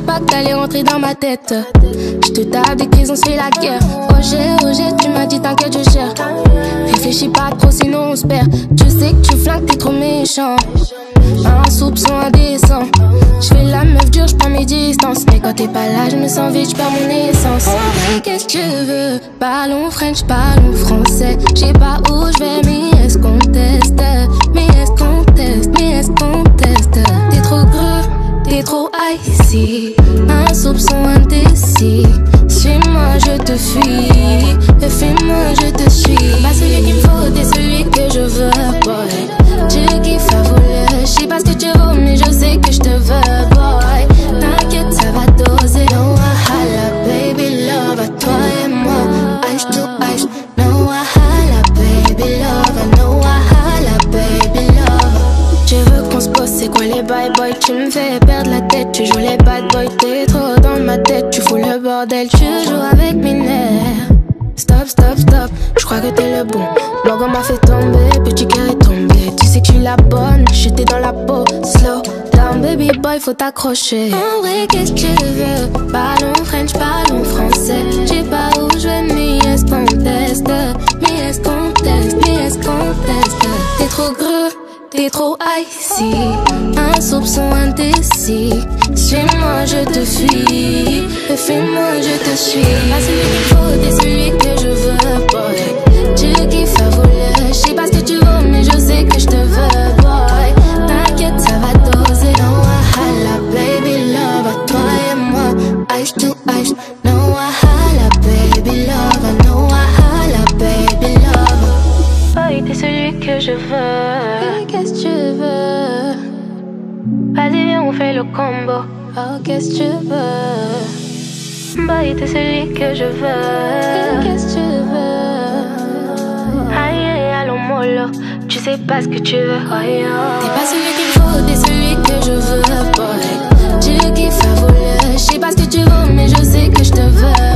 pensais pas que t'allais rentrer dans ma tête. Je te tape dès qu'ils ont fait la guerre. Roger, tu m'as dit t'inquiète je gère. Réfléchis pas trop sinon on se perd. Tu sais que tu flingues, t'es trop méchant. Un soupçon indécent. J'fais la meuf dure, j'prends mes distances. Mais quand t'es pas là, je me sens vide, j'perds mon essence. En vrai, qu'est-ce que tu veux? Parlons French, parlons français. J'sais pas où j'vais, mais est-ce qu'on teste? Mais est-ce qu'on teste? Mais est-ce qu'on teste? T'es trop gros, t'es trop icy. Un soupçon indécis. Suis-moi, je te fuis. Et fais-moi, je te suis. Pas celui qu'il me faut, t'es celui que je veux, boy. Tu kiffes à voler. J'sais pas ce que tu veux, mais je sais que je te veux, boy. T'inquiète, ça va doser. No wahala, baby love, à toi et moi. Ice to ice. No wahala, baby love. No wahala, baby love. Je veux qu'on se pose, c'est quoi les bye boy? Tu me fais perdre la tête, tu joues les bad boys. T'es trop dans ma tête, tu fous le bordel. Tu joues avec mes nerfs. Stop, stop, stop, je crois que t'es le bon. Morgan m'a fait tomber, petit cœur est tombé. Tu sais que je suis la bonne, j'étais dans la peau. Slow down, baby boy, faut t'accrocher. En vrai, qu'est-ce que tu veux? Parlons French, parlons français. J'sais pas où je vais, mais est-ce qu'on teste? Mais est-ce qu'on teste? Mais est-ce qu'on teste? T'es trop gros, t'es trop icy. Un soupçon indécis. Suis-moi, je te fuis. Et fais-moi, je te suis. Pas celui qu'il faut, t'es celui que je veux, boy. Tu kiffes à voler. J'sais pas ce que tu veux, mais je sais que je te veux, boy. T'inquiète, ça va doser. No wahala, baby love, à toi et moi. Ice to ice. No wahala, baby love. No wahala, baby love. Boy, t'es celui que je veux. Qu'est-ce que tu veux? Vas-y, viens, on fait le combo. Oh, qu'est-ce que tu veux? Boy, t'es celui que je veux. Qu'est-ce que tu veux? Aïe, allons mollo. Tu sais pas ce que tu veux. Oh, t'es pas celui qu'il faut, t'es celui que je veux, boy. Tu kiffes à voler. J'sais pas ce que tu veux, mais je sais que je te veux.